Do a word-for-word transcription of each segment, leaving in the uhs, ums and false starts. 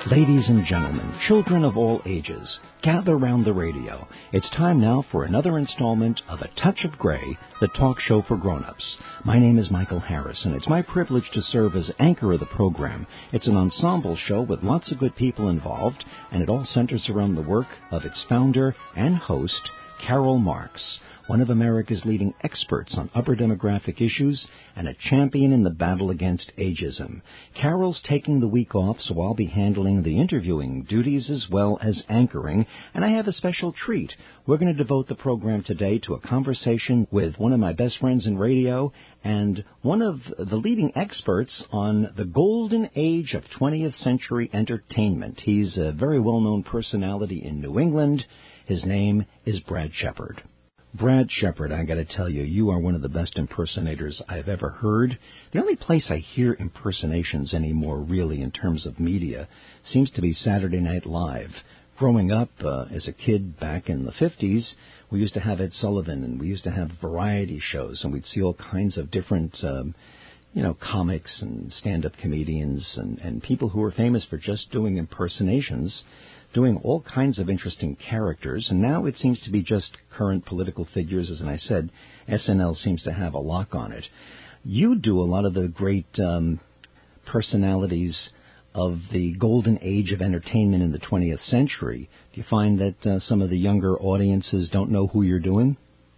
Ladies and gentlemen, children of all ages, gather round the radio. It's time now for another installment of A Touch of Gray, the talk show for grown-ups. My name is Michael Harris, and it's my privilege to serve as anchor of the program. It's an ensemble show with lots of good people involved, and it all centers around the work of its founder and host, Carol Marks, one of America's leading experts on upper demographic issues and a champion in the battle against ageism. Carol's taking the week off, so I'll be handling the interviewing duties as well as anchoring, and I have a special treat. We're going to devote the program today to a conversation with one of my best friends in radio and one of the leading experts on the golden age of twentieth century entertainment. He's a very well-known personality in New England. His name is Brad Shepard. Brad Shepard, I got to tell you, you are one of the best impersonators I've ever heard. The only place I hear impersonations anymore, really, in terms of media, seems to be Saturday Night Live. Growing up uh, as a kid back in the fifties, we used to have Ed Sullivan, and we used to have variety shows, and we'd see all kinds of different, um, you know, comics and stand-up comedians and, and people who were famous for just doing impersonations, doing all kinds of interesting characters, and now it seems to be just current political figures. As I said, S N L seems to have a lock on it. You do a lot of the great um, personalities of the golden age of entertainment in the twentieth century. Do you find that uh, some of the younger audiences don't know who you're doing?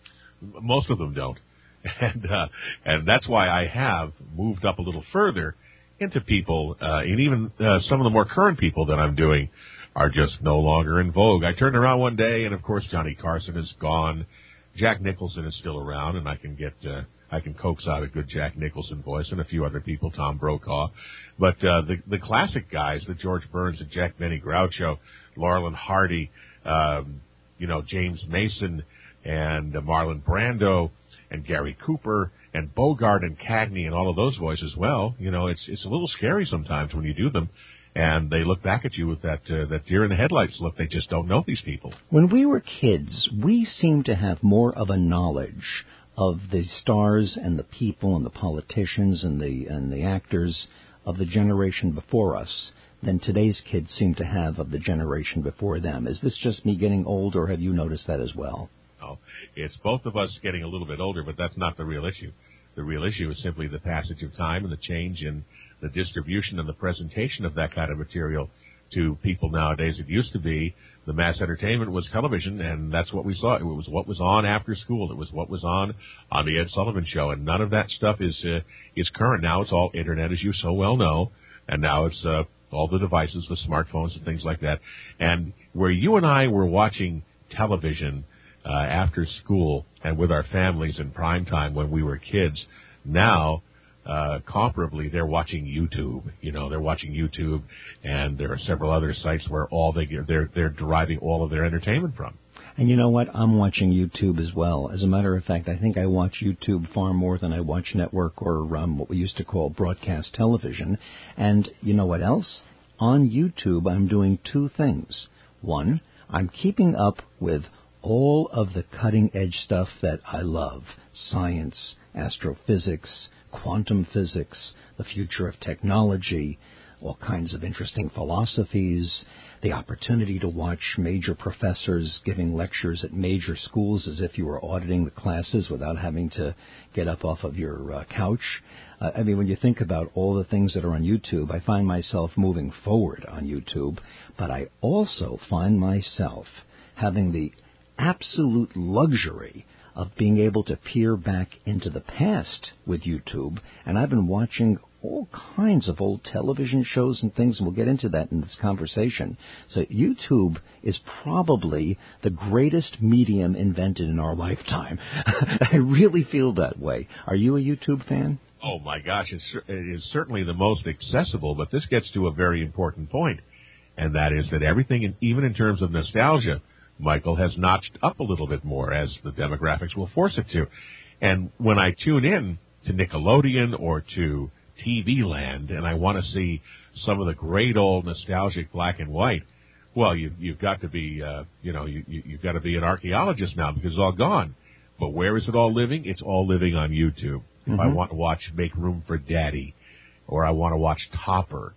Most of them don't, and uh, and that's why I have moved up a little further into people, uh, and even uh, some of the more current people that I'm doing are just no longer in vogue. I turned around one day, and of course Johnny Carson is gone. Jack Nicholson is still around, and I can get uh, I can coax out a good Jack Nicholson voice, and a few other people, Tom Brokaw. But uh, the the classic guys, the George Burns and Jack Benny Groucho, Laurel and Hardy, um, you know James Mason and uh, Marlon Brando and Gary Cooper and Bogart and Cagney and all of those voices. Well, you know it's it's a little scary sometimes when you do them. And they look back at you with that uh, that deer in the headlights look. They just don't know these people. When we were kids, we seemed to have more of a knowledge of the stars and the people and the politicians and the and the actors of the generation before us than today's kids seem to have of the generation before them. Is this just me getting old, or have you noticed that as well? No, it's both of us getting a little bit older, but that's not the real issue. The real issue is simply the passage of time and the change in the distribution and the presentation of that kind of material to people nowadays. It used to be the mass entertainment was television, and that's what we saw. It was what was on after school. It was what was on on the Ed Sullivan Show, and none of that stuff is uh, is current. Now it's all Internet, as you so well know, and now it's uh, all the devices, the smartphones and things like that. And where you and I were watching television uh, after school and with our families in prime time when we were kids, now Uh, comparably, they're watching YouTube. You know, they're watching YouTube, and there are several other sites where all they get, they're they're deriving all of their entertainment from. And you know what? I'm watching YouTube as well. As a matter of fact, I think I watch YouTube far more than I watch network or um, what we used to call broadcast television. And you know what else? On YouTube, I'm doing two things. One, I'm keeping up with all of the cutting-edge stuff that I love: science, astrophysics, quantum physics, the future of technology, all kinds of interesting philosophies, the opportunity to watch major professors giving lectures at major schools as if you were auditing the classes without having to get up off of your uh, couch. Uh, I mean, when you think about all the things that are on YouTube, I find myself moving forward on YouTube, but I also find myself having the absolute luxury of being able to peer back into the past with YouTube, and I've been watching all kinds of old television shows and things, and we'll get into that in this conversation. So YouTube is probably the greatest medium invented in our lifetime. I really feel that way. Are you a YouTube fan? Oh, my gosh, it's, it is certainly the most accessible, but this gets to a very important point, and that is that everything, in, even in terms of nostalgia, Michael, has notched up a little bit more, as the demographics will force it to. And when I tune in to Nickelodeon or to T V Land and I want to see some of the great old nostalgic black and white, well, you, you've got to be, uh, you know, you, you, you've got to be an archaeologist now because it's all gone. But where is it all living? It's all living on YouTube. Mm-hmm. If I want to watch Make Room for Daddy, or I want to watch Topper,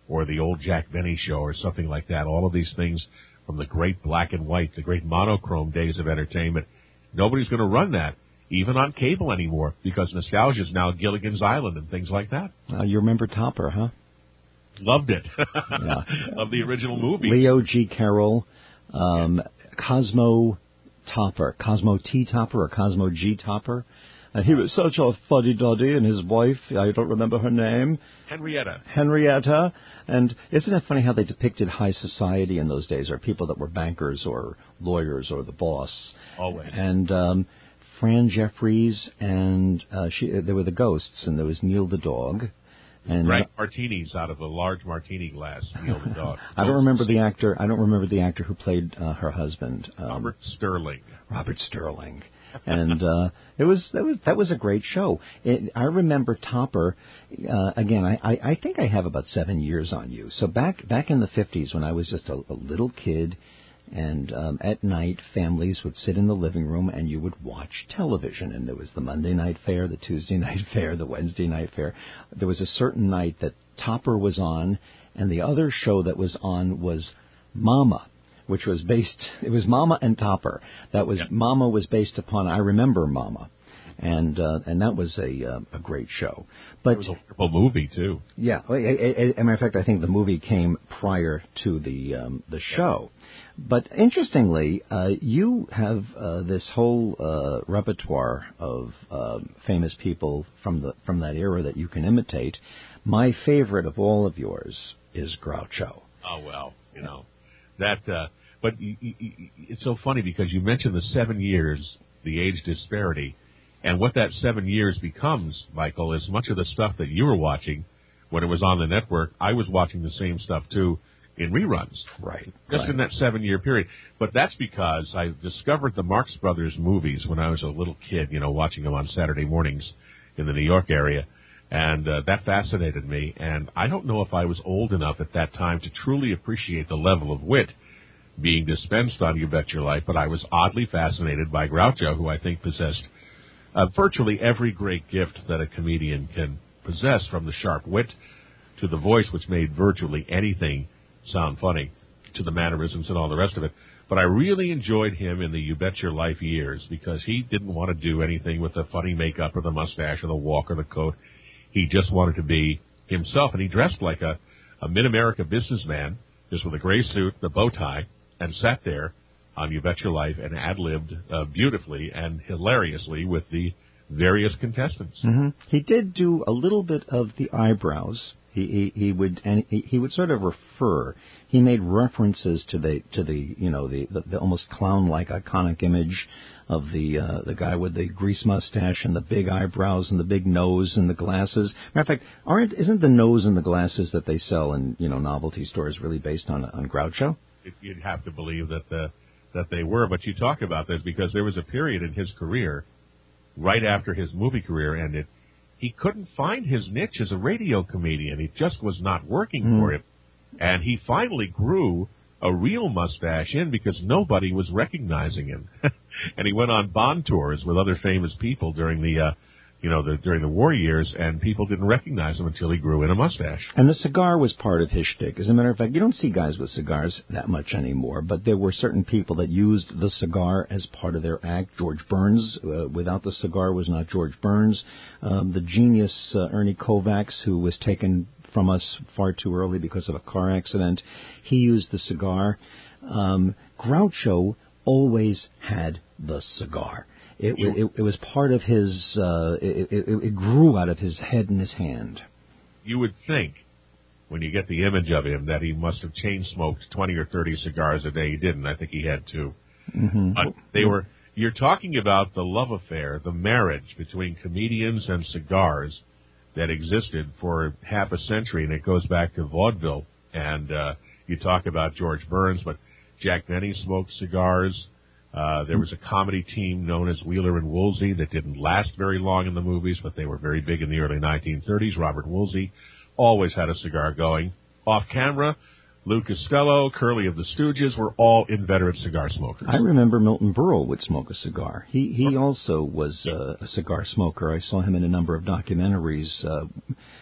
or the old Jack Benny show or something like that. All of these things from the great black and white, the great monochrome days of entertainment. Nobody's going to run that, even on cable anymore, because nostalgia is now Gilligan's Island and things like that. Uh, you remember Topper, huh? Loved it. Yeah. Of the original movies. Leo G. Carroll, um, yeah. Cosmo Topper, Cosmo T. Topper or Cosmo G. Topper. And he was such a fuddy-duddy, and his wife, I don't remember her name. Henrietta. Henrietta. And isn't it funny how they depicted high society in those days, or people that were bankers or lawyers or the boss? Always. And um, Fran Jeffries, and uh, she, there were the ghosts, and there was Neil the dog. And drank martinis out of a large martini glass. Neil the dog. I don't remember the actor. I don't remember the actor who played uh, her husband. Um, Robert Sterling. Robert Sterling. And uh, it was that was that was a great show. It, I remember Topper. Uh, again, I, I, I think I have about seven years on you. So back back in the fifties, when I was just a, a little kid, and um, at night families would sit in the living room and you would watch television. And there was the Monday night fair, the Tuesday night fair, the Wednesday night fair. There was a certain night that Topper was on, and the other show that was on was Mama, which was based, it was Mama and Topper. That was, yep. Mama was based upon, I Remember Mama. And uh, and that was a uh, a great show. But it was a wonderful movie, too. Yeah. As a matter of fact, I think the movie came prior to the um, the show. But interestingly, uh, you have uh, this whole uh, repertoire of uh, famous people from the from that era that you can imitate. My favorite of all of yours is Groucho. Oh, well, you know, that... Uh, But it's so funny because you mentioned the seven years, the age disparity, and what that seven years becomes, Michael, is much of the stuff that you were watching when it was on the network. I was watching the same stuff, too, in reruns. Right. Just right. in that seven-year period. But that's because I discovered the Marx Brothers movies when I was a little kid, you know, watching them on Saturday mornings in the New York area. And uh, that fascinated me. And I don't know if I was old enough at that time to truly appreciate the level of wit being dispensed on You Bet Your Life, but I was oddly fascinated by Groucho, who I think possessed uh, virtually every great gift that a comedian can possess, from the sharp wit to the voice, which made virtually anything sound funny, to the mannerisms and all the rest of it. But I really enjoyed him in the You Bet Your Life years because he didn't want to do anything with the funny makeup or the mustache or the walk or the coat. He just wanted to be himself, and he dressed like a, a mid-America businessman, just with a gray suit, the bow tie, and sat there on You Bet Your Life and ad-libbed uh, beautifully and hilariously with the various contestants. Mm-hmm. He did do a little bit of the eyebrows. He he, he would and he, he would sort of refer. He made references to the to the you know the, the, the almost clown-like iconic image of the uh, the guy with the grease mustache and the big eyebrows and the big nose and the glasses. Matter of fact, aren't isn't the nose and the glasses that they sell in you know novelty stores really based on on Groucho? You'd have to believe that the, that they were, but you talk about this because there was a period in his career, right after his movie career ended, he couldn't find his niche as a radio comedian. It just was not working mm. for him, and he finally grew a real mustache in because nobody was recognizing him, and he went on Bond tours with other famous people during the uh, you know, the, during the war years, and people didn't recognize him until he grew in a mustache. And the cigar was part of his shtick. As a matter of fact, you don't see guys with cigars that much anymore, but there were certain people that used the cigar as part of their act. George Burns, uh, without the cigar, was not George Burns. Um, the genius uh, Ernie Kovacs, who was taken from us far too early because of a car accident, he used the cigar. Um, Groucho always had the cigar. It, it, it was part of his, uh, it, it, it grew out of his head and his hand. You would think, when you get the image of him, that he must have chain-smoked twenty or thirty cigars a day. He didn't. I think he had two. Mm-hmm. But they were, you're talking about the love affair, the marriage between comedians and cigars that existed for half a century, and it goes back to vaudeville. And uh, you talk about George Burns, but Jack Benny smoked cigars. Uh, there was a comedy team known as Wheeler and Woolsey that didn't last very long in the movies, but they were very big in the early nineteen thirties. Robert Woolsey always had a cigar going. Off camera, Lou Costello, Curly of the Stooges were all inveterate cigar smokers. I remember Milton Berle would smoke a cigar. He he also was uh, a cigar smoker. I saw him in a number of documentaries. Uh,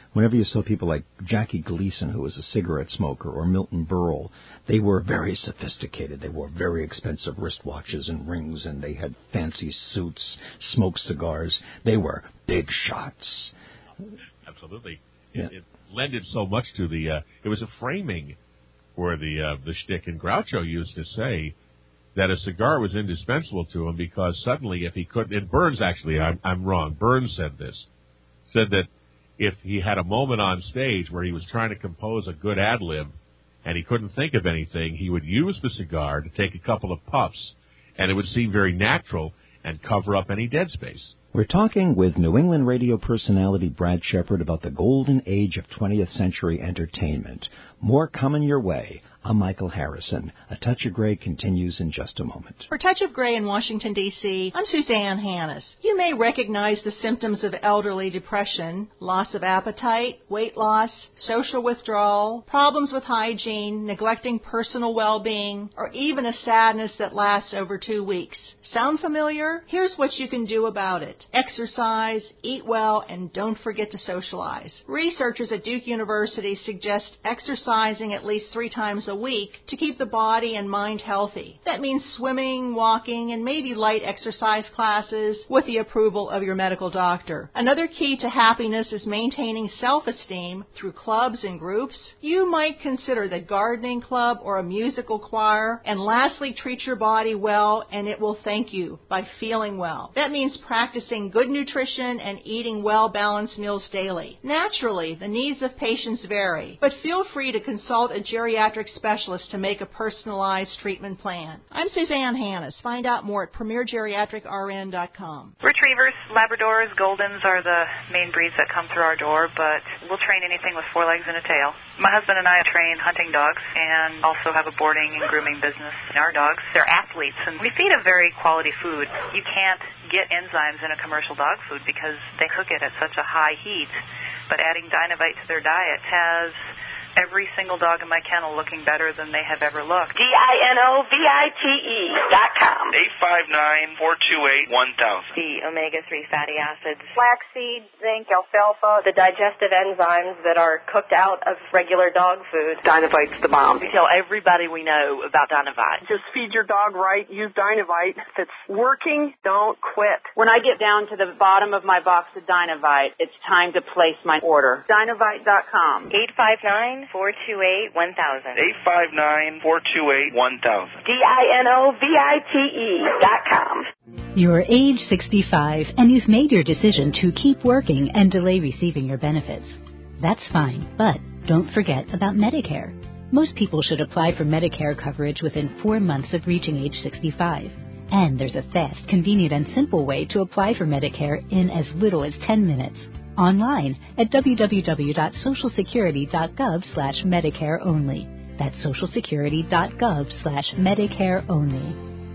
Whenever you saw people like Jackie Gleason, who was a cigarette smoker, or Milton Berle, they were very sophisticated. They wore very expensive wristwatches and rings, and they had fancy suits, smoked cigars. They were big shots. Absolutely. Yeah. It, it lended so much to the, uh, it was a framing for the, uh, the shtick. And Groucho used to say that a cigar was indispensable to him because suddenly if he couldn't, and Burns actually, I'm, I'm wrong, Burns said this, said that if he had a moment on stage where he was trying to compose a good ad-lib and he couldn't think of anything, he would use the cigar to take a couple of puffs, and it would seem very natural and cover up any dead space. We're talking with New England radio personality Brad Shepard about the golden age of twentieth century entertainment. More coming your way. I'm Michael Harrison. A Touch of Gray continues in just a moment. For Touch of Gray in Washington, D C, I'm Suzanne Hannis. You may recognize the symptoms of elderly depression: loss of appetite, weight loss, social withdrawal, problems with hygiene, neglecting personal well-being, or even a sadness that lasts over two weeks. Sound familiar? Here's what you can do about it. Exercise, eat well, and don't forget to socialize. Researchers at Duke University suggest exercising at least three times a week to keep the body and mind healthy. That means swimming, walking, and maybe light exercise classes with the approval of your medical doctor. Another key to happiness is maintaining self-esteem through clubs and groups. You might consider the gardening club or a musical choir. And lastly, treat your body well, and it will thank you by feeling well. That means practicing good nutrition and eating well-balanced meals daily. Naturally, the needs of patients vary, but feel free to consult a geriatric specialist to make a personalized treatment plan. I'm Suzanne Hannis. Find out more at premier geriatric r n dot com. Retrievers, Labradors, Goldens are the main breeds that come through our door, but we'll train anything with four legs and a tail. My husband and I train hunting dogs and also have a boarding and grooming business. Our dogs, they're athletes, and we feed a very quality food. You can't get enzymes in a commercial dog food because they cook it at such a high heat, but adding Dinovite to their diet has every single dog in my kennel looking better than they have ever looked. D I N O V I T E dot com. eight five nine, four two eight, one thousand. The omega three fatty acids. Flaxseed, zinc, alfalfa. The digestive enzymes that are cooked out of regular dog food. Dinovite's the bomb. We tell everybody we know about Dinovite. Just feed your dog right. Use Dinovite. If it's working, don't quit. When I get down to the bottom of my box of Dinovite, it's time to place my order. Dinovite dot com. eight five nine, four two eight, one thousand. eight five nine, four two eight, one thousand. D I N O V I T E dot com. You're age sixty-five and you've made your decision to keep working and delay receiving your benefits. That's fine, but don't forget about Medicare. Most people should apply for Medicare coverage within four months of reaching age sixty-five. And there's a fast, convenient, and simple way to apply for Medicare in as little as ten minutes. Online at w w w dot social security dot gov slash Medicare only. That's social security dot gov slash Medicare only.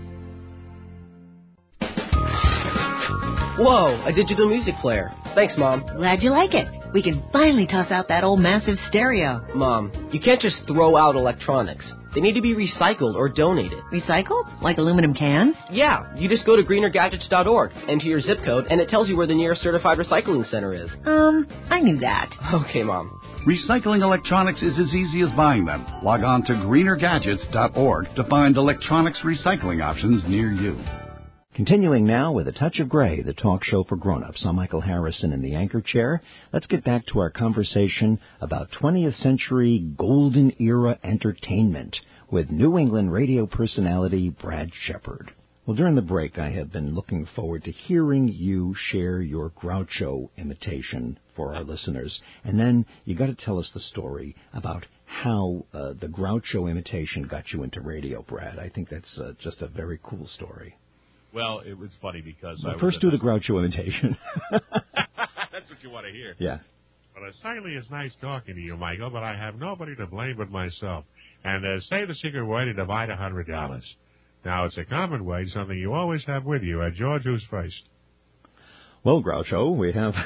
Whoa, a digital music player. Thanks, Mom. Glad you like it. We can finally toss out that old massive stereo. Mom, you can't just throw out electronics. They need to be recycled or donated. Recycled? Like aluminum cans? Yeah, you just go to greener gadgets dot org, enter your zip code, and it tells you where the nearest certified recycling center is. Um, I knew that. Okay, Mom. Recycling electronics is as easy as buying them. Log on to greener gadgets dot org to find electronics recycling options near you. Continuing now with A Touch of Gray, the talk show for grown-ups. I'm Michael Harrison in the anchor chair. Let's get back to our conversation about twentieth century golden era entertainment with New England radio personality Brad Shepard. Well, during the break, I have been looking forward to hearing you share your Groucho imitation for our listeners. And then you got to tell us the story about how uh, the Groucho imitation got you into radio, Brad. I think that's uh, just a very cool story. Well, it was funny because well, I first do the Groucho imitation. That's what you want to hear. Yeah. Well, it certainly is nice talking to you, Michael, but I have nobody to blame but myself. And uh, say the secret way to divide a hundred dollars. Now, it's a common way, something you always have with you. Uh, George, who's first? Well, Groucho, we have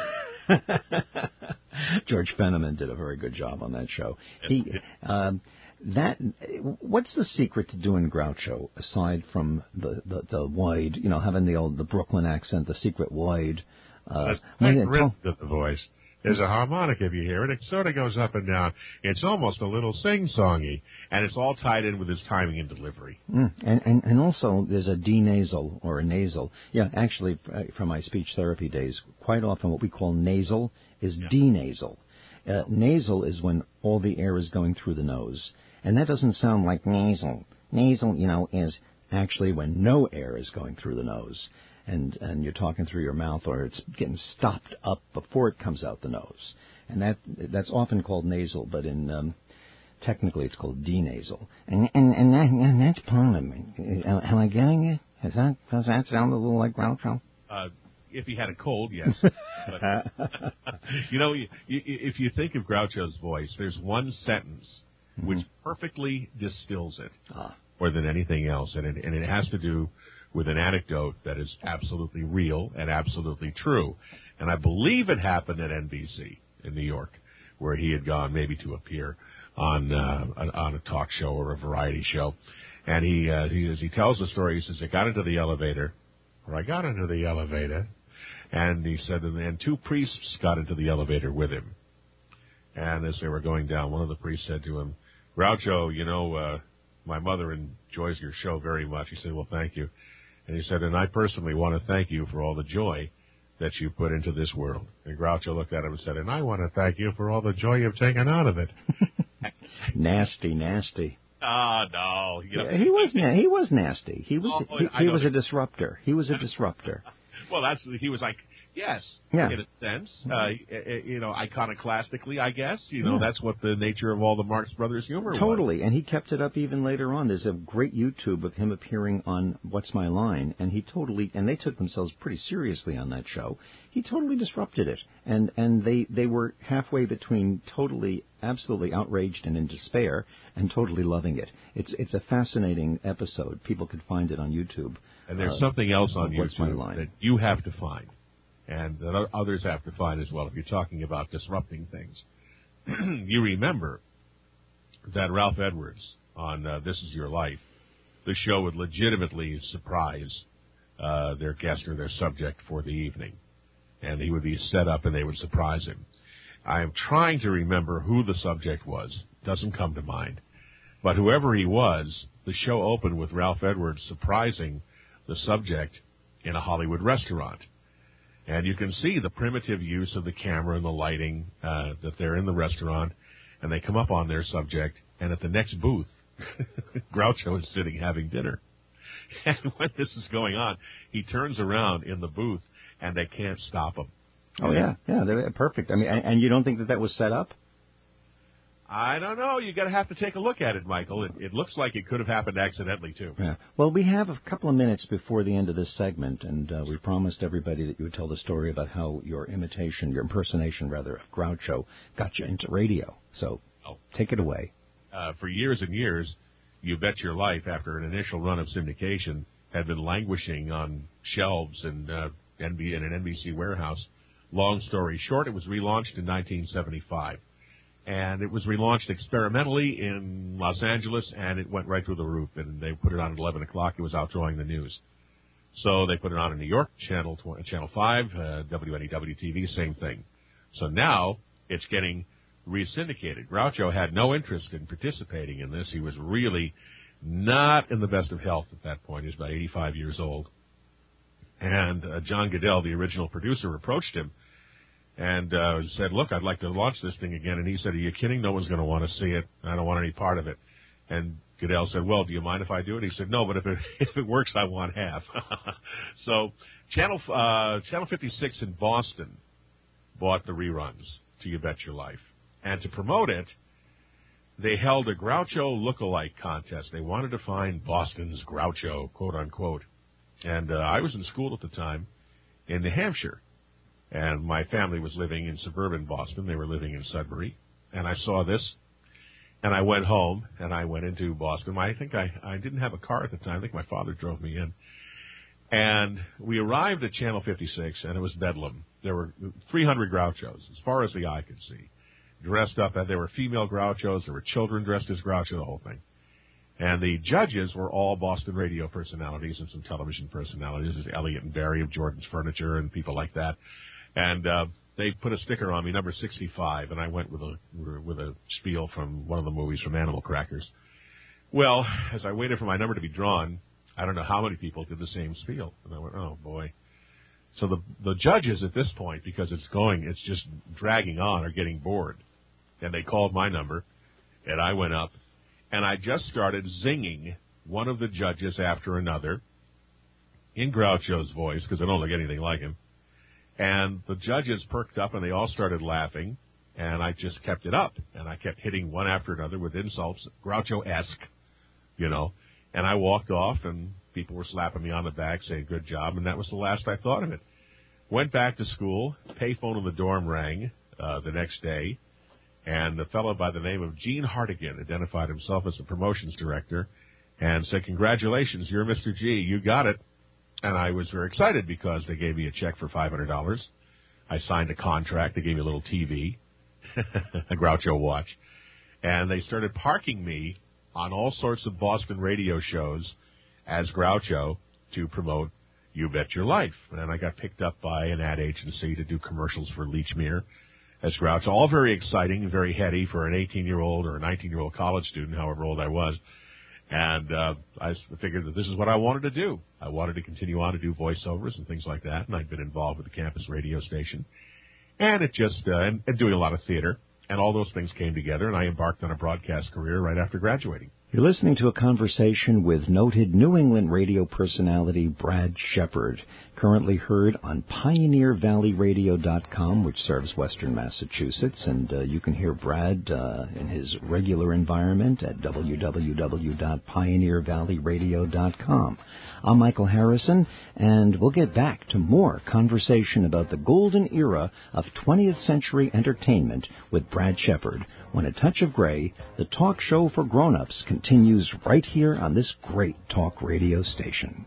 George Fenneman did a very good job on that show. He. Um, That what's the secret to doing Groucho aside from the, the, the wide, you know, having the old the Brooklyn accent, the secret wide. Uh, the rhythm of the voice. There's a harmonica if you hear it. It sort of goes up and down. It's almost a little sing-songy, and it's all tied in with his timing and delivery. Mm. And, and and also there's a denasal or a nasal. Yeah, actually, uh, from my speech therapy days, quite often what we call nasal is yeah. denasal. Uh, nasal is when all the air is going through the nose, and that doesn't sound like nasal. Nasal, you know, is actually when no air is going through the nose. And, and you're talking through your mouth, or it's getting stopped up before it comes out the nose. And that that's often called nasal, but in um, technically it's called denasal. And and and, that, and that's part of me. Am I getting it? Is that, does that sound a little like Groucho? Uh, if he had a cold, yes. But, you know, you, you, if you think of Groucho's voice, there's one sentence mm-hmm. which perfectly distills it ah. more than anything else, and it, and it has to do with an anecdote that is absolutely real and absolutely true. And I believe it happened at N B C in New York, where he had gone maybe to appear on uh, on a talk show or a variety show. And he, uh, he as he tells the story, he says, I got into the elevator, or I got into the elevator, and he said, and then two priests got into the elevator with him. And as they were going down, one of the priests said to him, Groucho, you know, uh, my mother enjoys your show very much. He said, well, thank you. And he said, and I personally want to thank you for all the joy that you put into this world. And Groucho looked at him and said, and I want to thank you for all the joy you've taken out of it. Nasty, nasty. Ah, oh, no. You know, yeah, he was na- he was nasty. He was oh, he, he was a disruptor. He was a disruptor. Well, that's he was like, yes, yeah. in a sense. Uh, you know, iconoclastically, I guess. You know, yeah. that's what the nature of all the Marx Brothers humor was. Totally, and he kept it up even later on. There's a great YouTube of him appearing on What's My Line, and he totally, and they took themselves pretty seriously on that show. He totally disrupted it, and and they, they were halfway between totally, absolutely outraged and in despair, and totally loving it. It's it's a fascinating episode. People could find it on YouTube. And there's uh, something else on YouTube that you have to find, and that others have to find as well, if you're talking about disrupting things. You remember that Ralph Edwards on uh, This Is Your Life, the show would legitimately surprise uh, their guest or their subject for the evening. And he would be set up and they would surprise him. I am trying to remember who the subject was. Doesn't come to mind. But whoever he was, the show opened with Ralph Edwards surprising the subject in a Hollywood restaurant. And you can see the primitive use of the camera and the lighting, uh, that they're in the restaurant, and they come up on their subject, and at the next booth, Groucho is sitting having dinner. And when this is going on, he turns around in the booth, and they can't stop him. Oh, yeah, yeah, they're perfect. I mean, and, and you don't think that that was set up? I don't know. You're going to have to take a look at it, Michael. It, it looks like it could have happened accidentally, too. Yeah. Well, we have a couple of minutes before the end of this segment, and uh, we promised everybody that you would tell the story about how your imitation, your impersonation, rather, of Groucho got you into radio. So oh. take it away. Uh, for years and years, You Bet Your Life, after an initial run of syndication, had been languishing on shelves in, uh, N B, in an N B C warehouse. Long story short, it was relaunched in nineteen seventy-five. And it was relaunched experimentally in Los Angeles, and it went right through the roof. And they put it on at eleven o'clock. It was outdrawing the news. So they put it on in New York, Channel Channel five, uh, W N E W T V, same thing. So now it's getting re-syndicated. Groucho had no interest in participating in this. He was really not in the best of health at that point. He was about eighty-five years old. And uh, John Goodell, the original producer, approached him and uh, said, look, I'd like to launch this thing again. And he said, are you kidding? No one's going to want to see it. I don't want any part of it. And Goodell said, well, do you mind if I do it? He said, no, but if it, if it works, I want half. So Channel uh, Channel fifty-six in Boston bought the reruns to You Bet Your Life. And to promote it, they held a Groucho look-alike contest. They wanted to find Boston's Groucho, quote-unquote. And uh, I was in school at the time in New Hampshire. And my family was living in suburban Boston. They were living in Sudbury. And I saw this. And I went home, and I went into Boston. I think I, I didn't have a car at the time. I think my father drove me in. And we arrived at Channel fifty-six, and it was bedlam. There were three hundred Grouchos, as far as the eye could see, dressed up. And there were female Grouchos. There were children dressed as Groucho, the whole thing. And the judges were all Boston radio personalities and some television personalities. There's Elliot and Barry of Jordan's Furniture and people like that. And uh, they put a sticker on me, number sixty-five, and I went with a with a spiel from one of the movies from Animal Crackers. Well, as I waited for my number to be drawn, I don't know how many people did the same spiel, and I went, oh boy. So the the judges at this point, because it's going, it's just dragging on, are getting bored, and they called my number, and I went up, and I just started zinging one of the judges after another in Groucho's voice, because I don't look anything like him. And the judges perked up, and they all started laughing, and I just kept it up. And I kept hitting one after another with insults, Groucho-esque, you know. And I walked off, and people were slapping me on the back, saying, good job, and that was the last I thought of it. Went back to school. Payphone in the dorm rang uh, the next day, and a fellow by the name of Gene Hartigan identified himself as the promotions director and said, congratulations, you're Mister G, you got it. And I was very excited because they gave me a check for five hundred dollars. I signed a contract. They gave me a little T V, a Groucho watch. And they started parking me on all sorts of Boston radio shows as Groucho to promote You Bet Your Life. And I got picked up by an ad agency to do commercials for Lechmere as Groucho. All very exciting, very heady for an eighteen-year-old or a nineteen-year-old college student, however old I was. And uh, I figured that this is what I wanted to do. I wanted to continue on to do voiceovers and things like that, and I'd been involved with the campus radio station. And it just, uh, and, and doing a lot of theater, and all those things came together, and I embarked on a broadcast career right after graduating. You're listening to a conversation with noted New England radio personality Brad Shepard, currently heard on Pioneer Valley Radio dot com, which serves western Massachusetts, and uh, you can hear Brad uh, in his regular environment at w w w dot pioneer valley radio dot com. I'm Michael Harrison, and we'll get back to more conversation about the golden era of twentieth century entertainment with Brad Shepard when A Touch of Gray, the talk show for grown-ups, continues right here on this great talk radio station.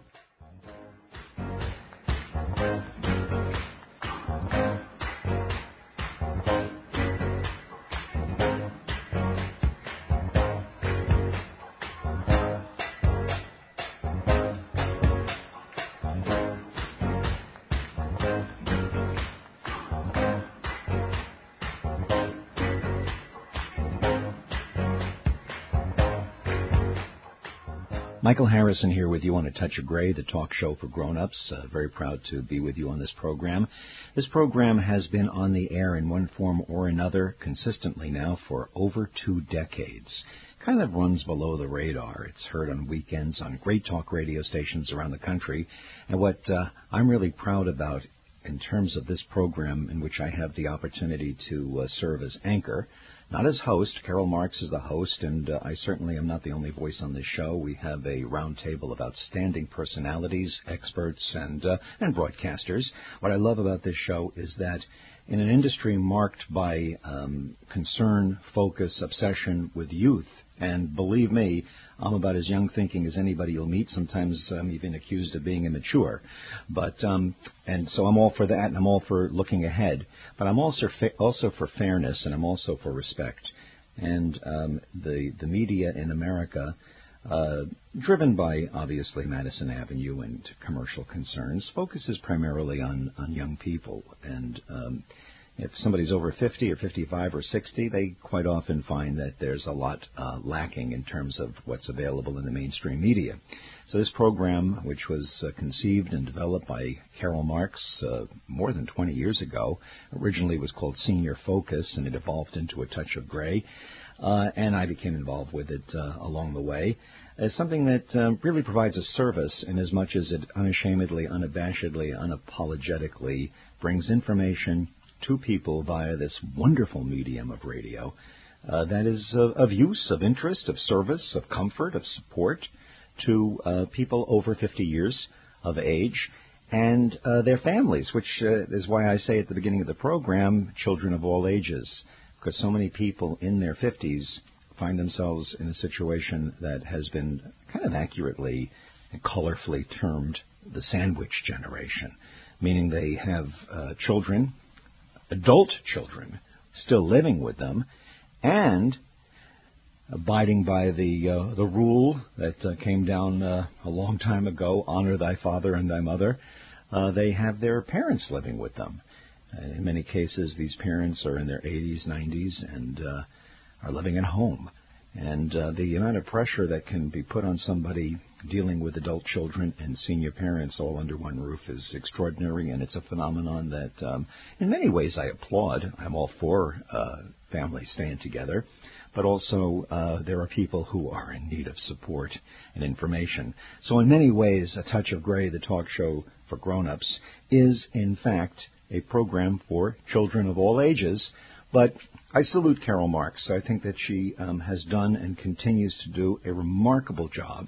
Michael Harrison here with you on A Touch of Gray, the talk show for grown-ups. Uh, very proud to be with you on this program. This program has been on the air in one form or another consistently now for over two decades. Kind of runs below the radar. It's heard on weekends on great talk radio stations around the country. And what uh, I'm really proud about in terms of this program, in which I have the opportunity to uh, serve as anchor, not as host. Carol Marks is the host, and uh, I certainly am not the only voice on this show. We have a round table of outstanding personalities, experts, and uh, and broadcasters. What I love about this show is that in an industry marked by um, concern, focus, obsession with youth, and believe me, I'm about as young thinking as anybody you'll meet. Sometimes I'm even accused of being immature. But um, and so I'm all for that, and I'm all for looking ahead. But I'm also fa- also for fairness, and I'm also for respect. And um, the the media in America, uh, driven by obviously Madison Avenue and commercial concerns, focuses primarily on on young people. And um, if somebody's over fifty or fifty-five or sixty, they quite often find that there's a lot uh, lacking in terms of what's available in the mainstream media. So this program, which was uh, conceived and developed by Carol Marks uh, more than twenty years ago, originally was called Senior Focus, and it evolved into A Touch of Gray, uh, and I became involved with it uh, along the way, as something that uh, really provides a service in as much as it unashamedly, unabashedly, unapologetically brings information to people via this wonderful medium of radio uh, that is of, of use, of interest, of service, of comfort, of support to uh, people over fifty years of age and uh, their families, which uh, is why I say at the beginning of the program, children of all ages, because so many people in their fifties find themselves in a situation that has been kind of accurately and colorfully termed the sandwich generation, meaning they have uh, children, adult children, still living with them, and abiding by the uh, the rule that uh, came down uh, a long time ago, honor thy father and thy mother. Uh, they have their parents living with them. In many cases, these parents are in their eighties, nineties, and uh, are living at home. And uh, the amount of pressure that can be put on somebody dealing with adult children and senior parents all under one roof is extraordinary, and it's a phenomenon that um, in many ways I applaud. I'm all for uh, families staying together, but also uh, there are people who are in need of support and information. So in many ways, A Touch of Gray, the talk show for grown-ups, is in fact a program for children of all ages. But I salute Carol Marks. I think that she um, has done and continues to do a remarkable job.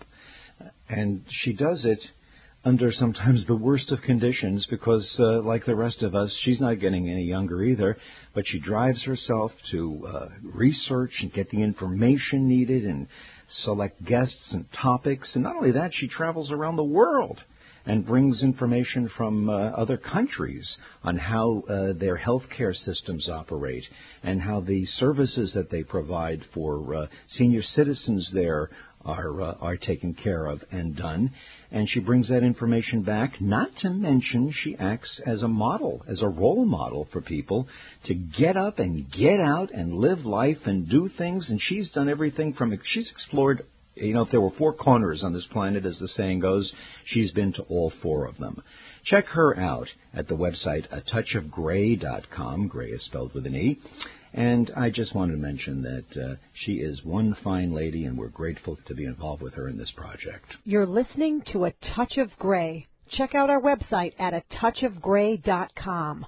And she does it under sometimes the worst of conditions because, uh, like the rest of us, she's not getting any younger either. But she drives herself to uh, research and get the information needed and select guests and topics. And not only that, she travels around the world and brings information from uh, other countries on how uh, their healthcare systems operate and how the services that they provide for uh, senior citizens there are uh, are taken care of and done. And she brings that information back, not to mention she acts as a model, as a role model for people to get up and get out and live life and do things. And she's done everything from, she's explored, you know, if there were four corners on this planet, as the saying goes, she's been to all four of them. Check her out at the website a touch of gray dot com. Gray is spelled with an E. And I just wanted to mention that uh, she is one fine lady, and we're grateful to be involved with her in this project. You're listening to A Touch of Gray. Check out our website at a touch of gray dot com.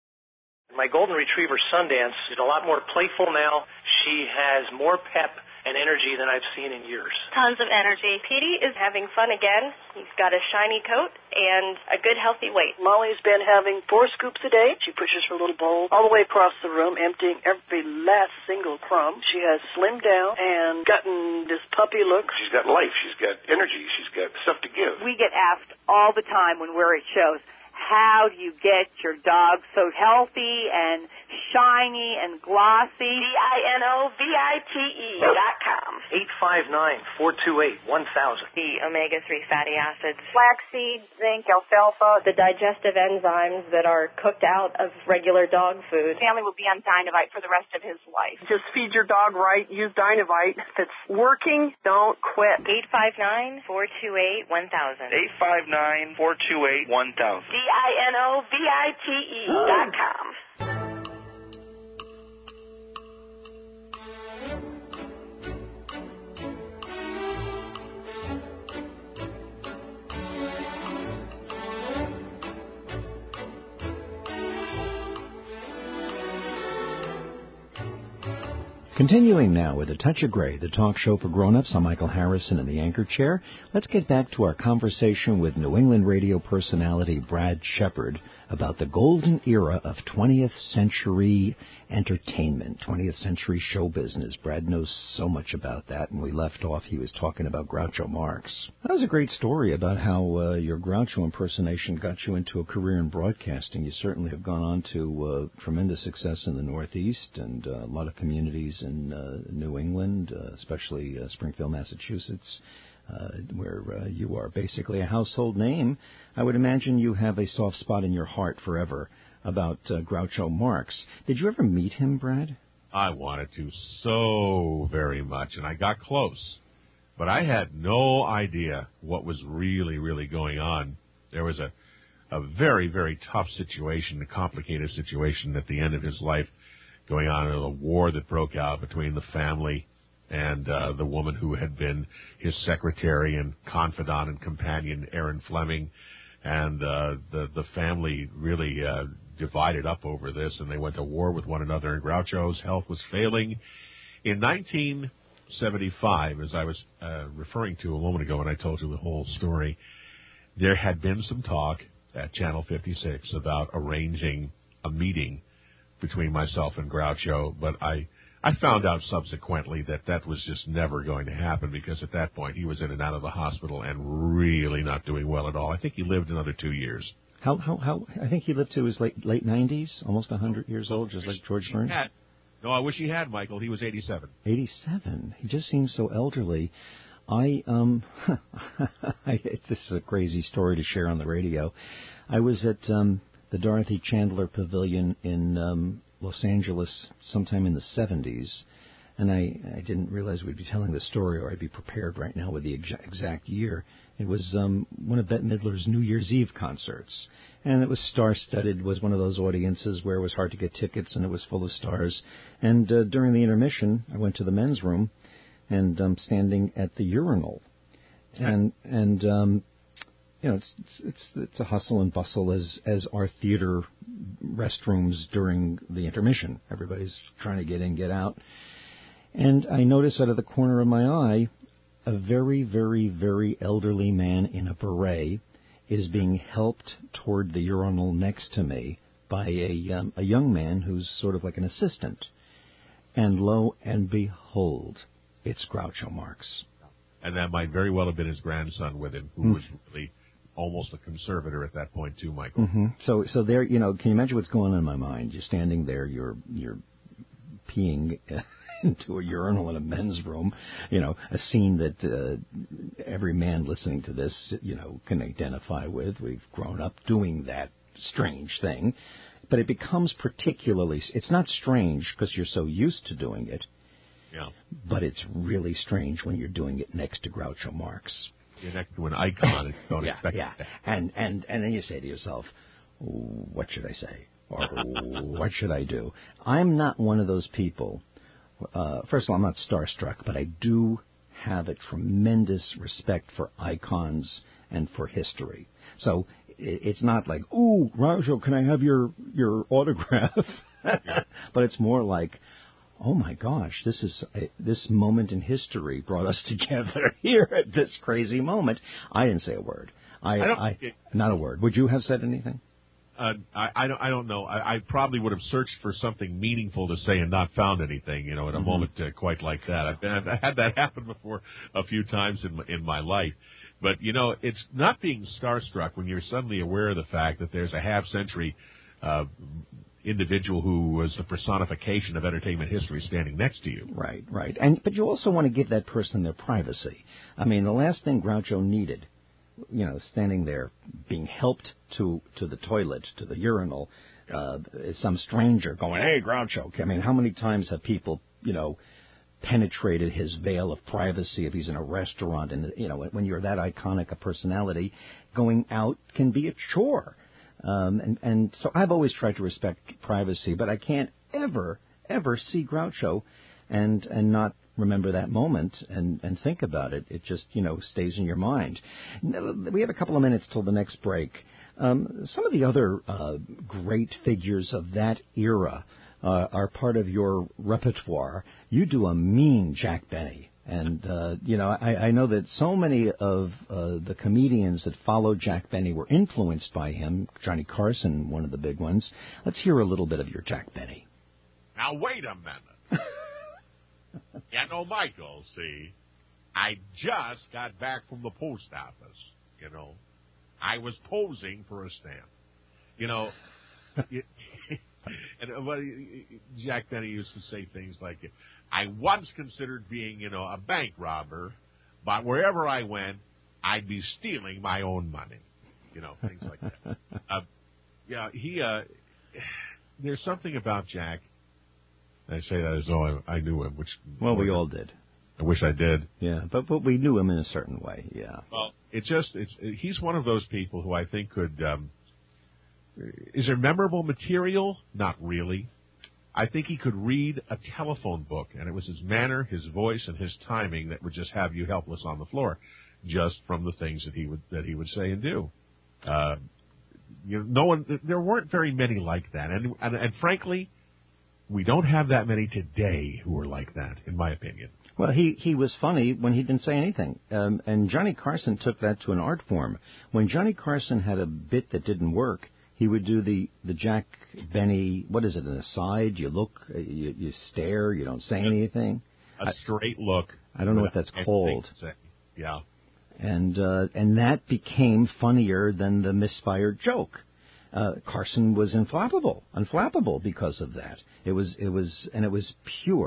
My golden retriever, Sundance, is a lot more playful now. She has more pep and energy than I've seen in years. Tons of energy. Petey is having fun again. He's got a shiny coat and a good healthy weight. Molly's been having four scoops a day. She pushes her little bowl all the way across the room, emptying every last single crumb. She has slimmed down and gotten this puppy look. She's got life. She's got energy. She's got stuff to give. We get asked all the time when we're at shows, how do you get your dog so healthy and shiny and glossy? D I N O V I T E dot com. eight five nine, four two eight, one thousand. The omega three fatty acids. Flaxseed, zinc, alfalfa. The digestive enzymes that are cooked out of regular dog food. Family will be on Dynavite for the rest of his life. Just feed your dog right. Use Dynavite. If it's working, don't quit. eight five nine, four two eight, one thousand. eight five nine, four two eight, one thousand. D I N O V I T E dot com. Continuing now with A Touch of Gray, the talk show for grown-ups. I'm Michael Harrison in the anchor chair. Let's get back to our conversation with New England radio personality Brad Shepard about the golden era of twentieth century entertainment, twentieth century show business. Brad knows so much about that, and we left off, he was talking about Groucho Marx. That was a great story about how uh, your Groucho impersonation got you into a career in broadcasting. You certainly have gone on to uh, tremendous success in the Northeast and uh, a lot of communities in uh, New England, uh, especially uh, Springfield, Massachusetts, uh, where uh, you are basically a household name. I would imagine you have a soft spot in your heart forever about uh, Groucho Marx. Did you ever meet him, Brad? I wanted to so very much, and I got close. But I had no idea what was really, really going on. There was a, a very, very tough situation, a complicated situation at the end of his life going on, a war that broke out between the family and uh, the woman who had been his secretary and confidant and companion, Erin Fleming. And uh, the, the family really uh, divided up over this, and they went to war with one another, and Groucho's health was failing. In nineteen seventy-five, as I was uh, referring to a moment ago when I told you the whole story, there had been some talk at Channel fifty-six about arranging a meeting between myself and Groucho, but I, I found out subsequently that that was just never going to happen because at that point he was in and out of the hospital and really not doing well at all. I think he lived another two years. How, how, how, I think he lived to his late, late nineties, almost one hundred years old, just like George Burns. Had. No, I wish he had, Michael. He was eighty-seven. eighty-seven? He just seems so elderly. I, um, I, this is a crazy story to share on the radio. I was at, um, the Dorothy Chandler Pavilion in um, Los Angeles sometime in the seventies. And I, I didn't realize we'd be telling the story, or I'd be prepared right now with the exa- exact year. It was um, one of Bette Midler's New Year's Eve concerts. And it was star-studded, was one of those audiences where it was hard to get tickets, and it was full of stars. And uh, during the intermission, I went to the men's room, and I'm um, standing at the urinal. And, and um, you know, it's, it's, it's, it's a hustle and bustle as, as are theater restrooms during the intermission. Everybody's trying to get in, get out. And I notice out of the corner of my eye, a very, very, very elderly man in a beret is being helped toward the urinal next to me by a, um, a young man who's sort of like an assistant. And lo and behold, it's Groucho Marx. And that might very well have been his grandson with him, who mm. was really almost a conservator at that point too, Michael. Mm-hmm. So, so there, you know, can you imagine what's going on in my mind? You're standing there, you're you're peeing into a urinal in a men's room, you know, a scene that uh, every man listening to this, you know, can identify with. We've grown up doing that strange thing. But it becomes particularly, it's not strange because you're so used to doing it. Yeah. But it's really strange when you're doing it next to Groucho Marx. You're next to an icon and you don't yeah, expect yeah. that. And, and, and then you say to yourself, what should I say? Or what should I do? I'm not one of those people. Uh, first of all, I'm not starstruck, but I do have a tremendous respect for icons and for history. So it's not like, ooh, Groucho, can I have your, your autograph? But it's more like, oh my gosh, this is uh, this moment in history brought us together here at this crazy moment. I didn't say a word. I, I, don't, I it, not a word. Would you have said anything? Uh, I, I don't. I don't know. I, I probably would have searched for something meaningful to say and not found anything. You know, in a mm-hmm. moment uh, quite like that. I've, been, I've had that happen before a few times in my, in my life. But you know, it's not being starstruck when you're suddenly aware of the fact that there's a half-century uh, individual who was the personification of entertainment history standing next to you. Right, right. And but you also want to give that person their privacy. I mean, the last thing Groucho needed, you know, standing there being helped to, to the toilet, to the urinal, uh, is some stranger going, hey, Groucho. I mean, how many times have people, you know, penetrated his veil of privacy if he's in a restaurant? And, you know, when you're that iconic a personality, going out can be a chore. Um, and, and so I've always tried to respect privacy, but I can't ever, ever see Groucho and, and not remember that moment and, and think about it. It just, you know, stays in your mind. We have a couple of minutes till the next break. Um, some of the other uh, great figures of that era uh, are part of your repertoire. You do a mean Jack Benny. And, uh, you know, I, I know that so many of uh, the comedians that followed Jack Benny were influenced by him. Johnny Carson, one of the big ones. Let's hear a little bit of your Jack Benny. Now, wait a minute. You know, Michael, see, I just got back from the post office, you know. I was posing for a stamp. You know, it, and well, Jack Benny used to say things like, I once considered being, you know, a bank robber, but wherever I went, I'd be stealing my own money. You know, things like that. uh, yeah, he, uh, there's something about Jack. I say that as though I, I knew him, which... Well, we all did. I wish I did. Yeah, but, but we knew him in a certain way, yeah. Well, it just, it's, he's one of those people who I think could, um, is there memorable material? Not really. I think he could read a telephone book, and it was his manner, his voice, and his timing that would just have you helpless on the floor, just from the things that he would, that he would say and do. Uh, you know, no one, there weren't very many like that, and, and, and frankly, we don't have that many today who are like that, in my opinion. Well, he, he was funny when he didn't say anything. Um, and Johnny Carson took that to an art form. When Johnny Carson had a bit that didn't work, he would do the, the Jack Benny, what is it, an aside? You look, you, you stare, you don't say anything. A straight look. I don't know what that's called. Yeah. And, uh, and that became funnier than the misfired joke. Uh, Carson was inflappable, unflappable because of that. It was, it was, and it was pure.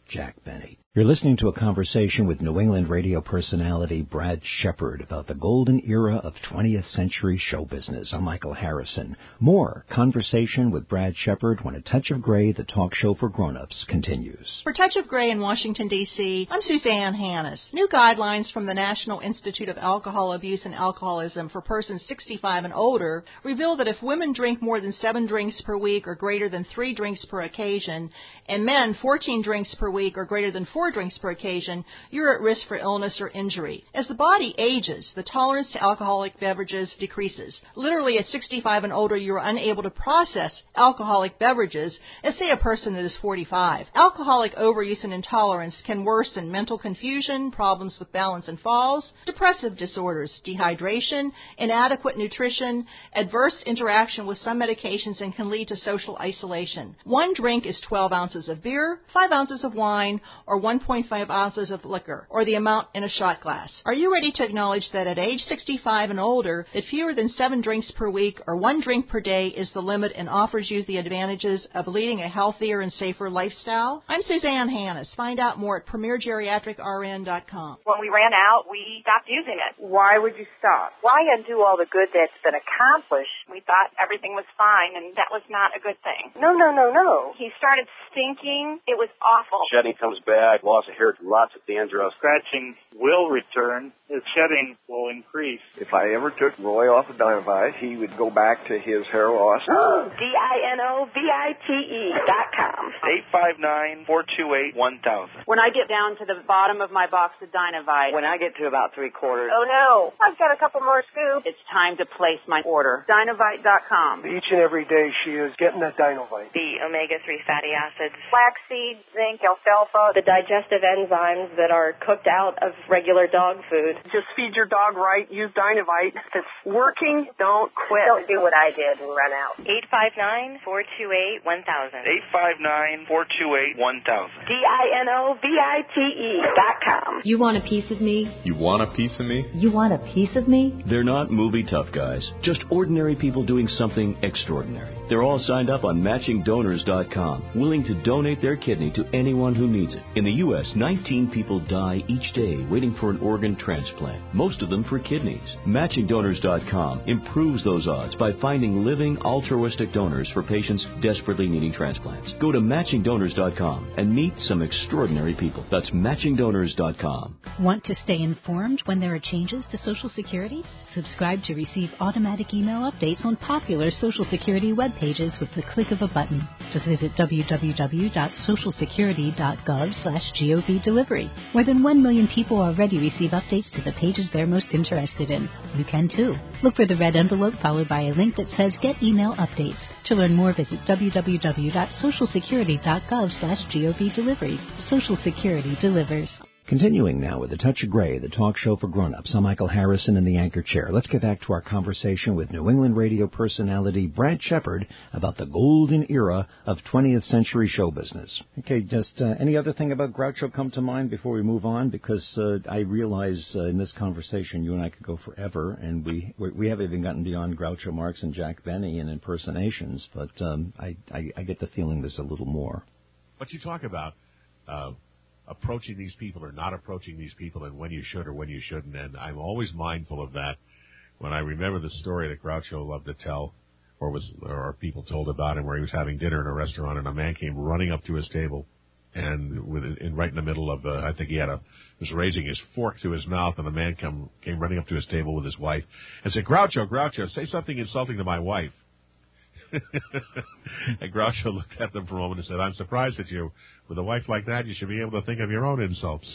Jack Benny. You're listening to a conversation with New England radio personality Brad Shepard about the golden era of twentieth century show business. I'm Michael Harrison. More conversation with Brad Shepard when A Touch of Gray, the talk show for grown-ups, continues. For Touch of Gray in Washington, D C, I'm Suzanne Hannis. New guidelines from the National Institute of Alcohol Abuse and Alcoholism for persons sixty-five and older reveal that if women drink more than seven drinks per week or greater than three drinks per occasion, and men fourteen drinks per week or greater than four drinks per occasion, you're at risk for illness or injury. As the body ages, the tolerance to alcoholic beverages decreases. Literally, at sixty-five and older, you're unable to process alcoholic beverages as, say, a person that is forty-five. Alcoholic overuse and intolerance can worsen mental confusion, problems with balance and falls, depressive disorders, dehydration, inadequate nutrition, adverse interaction with some medications, and can lead to social isolation. One drink is twelve ounces of beer, five ounces of wine, or one point five ounces of liquor, or the amount in a shot glass. Are you ready to acknowledge that at age sixty-five and older, that fewer than seven drinks per week or one drink per day is the limit and offers you the advantages of leading a healthier and safer lifestyle? I'm Suzanne Hannis. Find out more at premier geriatric r n dot com. When we ran out, we stopped using it. Why would you stop? Why undo all the good that's been accomplished? We thought everything was fine, and that was not a good thing. No, no, no, no. He started stinking. It was awful. Shedding comes back, loss of hair, lots of dandruff. Scratching will return. His shedding will increase. If I ever took Roy off of Dynavite, he would go back to his hair loss. D I N O V I T E dot com. eight five nine, four two eight, one thousand. When I get down to the bottom of my box of Dynavite, When I get to about three quarters, Oh, no. I've got a couple more scoops. it's time to place my order. Dynavite dot com. Each and every day she is getting that Dynavite. The omega three fatty acids. Flaxseed, zinc, alfalfa. The digestive enzymes that are cooked out of regular dog food. just feed your dog right. Use Dynavite. If it's working, don't quit. Don't do what I did and run out. eight five nine, four two eight, one thousand. eight five nine, four two eight, one thousand. D I N O V I T E dot com. You want a piece of me? You want a piece of me? You want a piece of me? They're not movie tough guys, just ordinary people doing something extraordinary. They're all signed up on matching donors dot com, willing to donate their kidney to anyone who needs it. In the U S, nineteen people die each day waiting for an organ transplant, most of them for kidneys. matching donors dot com improves those odds by finding living altruistic donors for patients desperately needing transplants. Go to matching donors dot com and meet some extraordinary people. That's matching donors dot com. Want to stay informed when there are changes to Social Security? Subscribe to receive automatic email updates on popular Social Security web pages with the click of a button. Just visit w w w dot social security dot gov slash gov delivery. More than one million people already receive updates to the pages they're most interested in. You can too. Look for the red envelope followed by a link that says Get Email Updates. To learn more, visit w w w dot social security dot gov slash gov delivery. Social Security delivers. Continuing now with A Touch of Gray, the talk show for grown-ups. I'm Michael Harrison in the anchor chair. Let's get back to our conversation with New England radio personality Brad Shepard about the golden era of twentieth century show business. Okay, just uh, any other thing about Groucho come to mind before we move on? Because uh, I realize uh, in this conversation you and I could go forever, and we we haven't even gotten beyond Groucho Marx and Jack Benny and impersonations, but um, I, I, I get the feeling there's a little more. What you talk about... Uh, approaching these people or not approaching these people and when you should or when you shouldn't. And I'm always mindful of that when I remember the story that Groucho loved to tell or was or people told about him where he was having dinner in a restaurant and a man came running up to his table and with in right in the middle of the, I think he had a, was raising his fork to his mouth and the man come, came running up to his table with his wife and said, Groucho, Groucho, say something insulting to my wife. And Groucho looked at them for a moment and said, I'm surprised at you. With a wife like that, you should be able to think of your own insults.